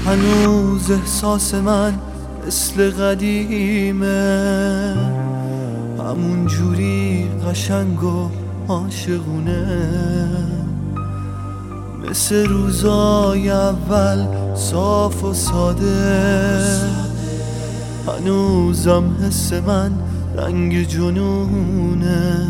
هنوز احساس من مثل قدیمه، همون جوری قشنگ و عاشقونه، مثل روزای اول صاف و ساده. هنوزم حس من رنگ جنونه،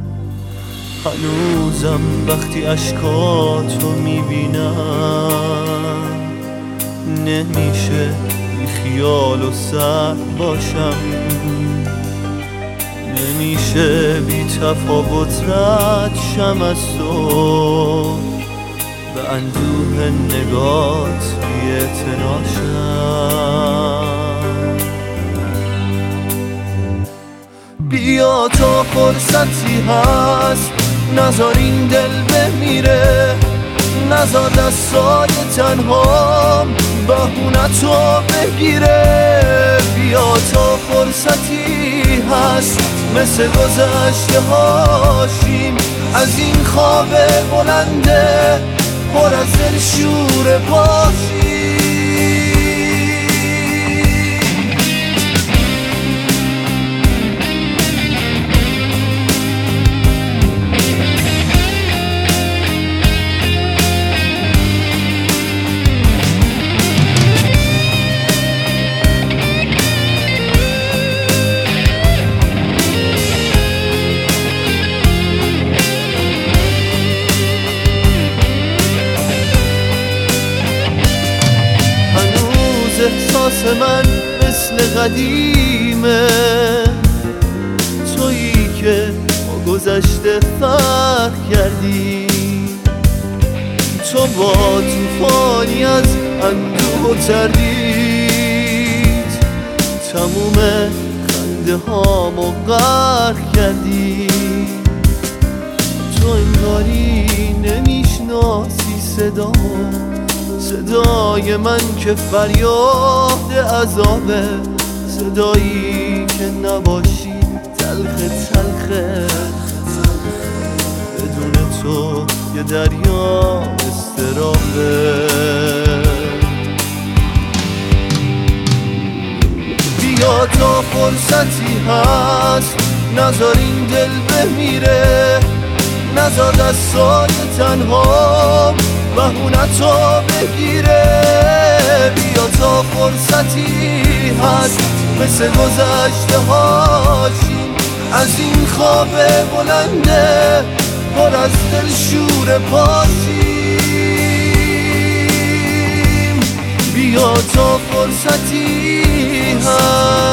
هنوزم وقتی اشکاتو میبینم نمیشه بی خیال و سر باشم، نمیشه بی تفاوت رد شم از تو، به اندوه نگات بی‌اعتناشم. بیا تا فرصتی هست نذار این دل بمیره، نذار دستای تنهام بهونتو بگیره. بیا تا فرصتی هست مثل گذشته هاشیم از این خواب بلنده پر از دل شور باشیم. احساس من مثل قدیمه، تویی که با گذشته فرق کردی، تو با توفانی از اندوه و تردید تموم خنده هامو غرق کردی. تو انگاری نمیشناسی صدای من که فریاد عذابه، صدایی که نباشی تلخ تلخه، بدون تو یه دریا استرابه. بیا تا فرصتی هست نذار این دل بمیره، نذار دستای تنها بهونتو بگیره. بیا تا فرصتی هست مثل گذشته هاشیم از این خواب بلنده پر از دل شور پاشیم. بیا تا فرصتی هست